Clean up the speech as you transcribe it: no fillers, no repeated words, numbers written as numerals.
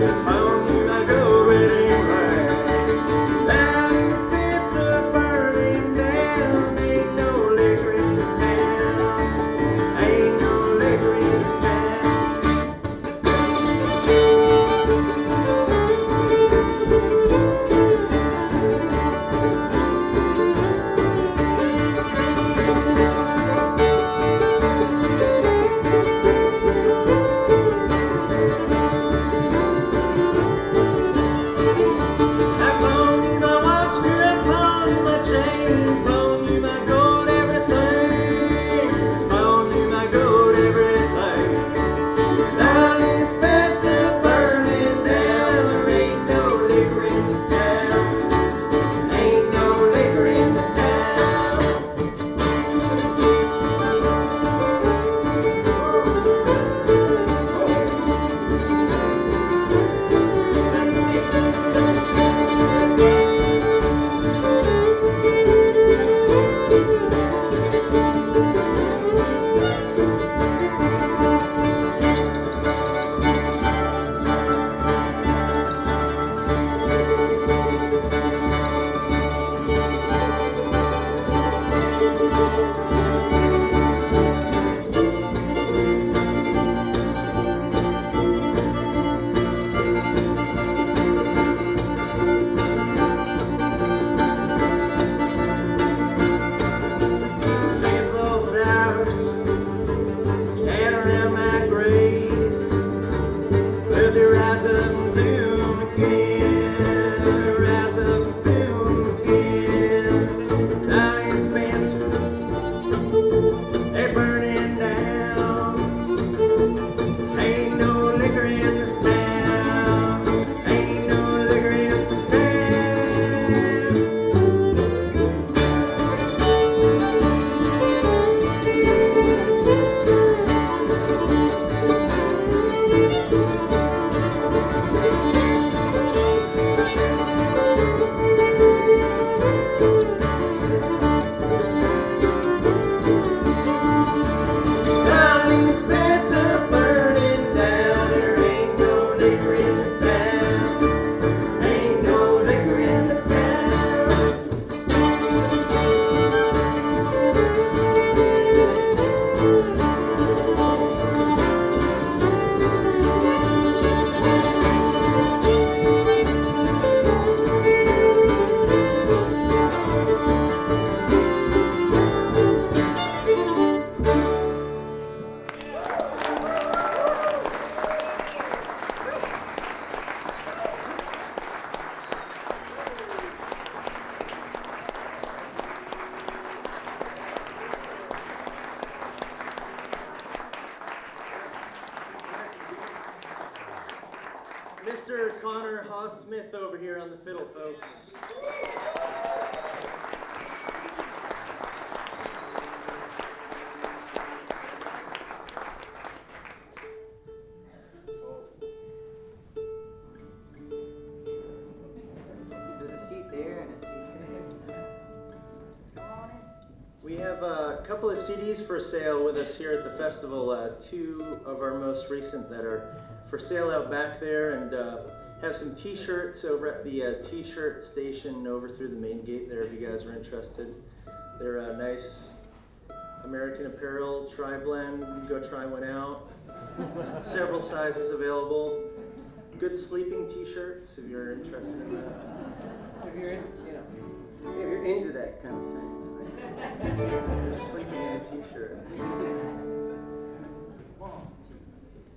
Mr. Connor Haas-Smith over here on the fiddle, folks. There's a seat there and a seat there. Come on in. We have a couple of CDs for sale with us here at the festival. Two of our most recent that are for sale out back there, and have some t-shirts over at the t-shirt station over through the main gate there if you guys are interested. They're nice American Apparel tri-blend. You can go try one out. Several sizes available. Good sleeping t-shirts if you're interested in that. If you're into that kind of thing. You're sleeping in a t-shirt.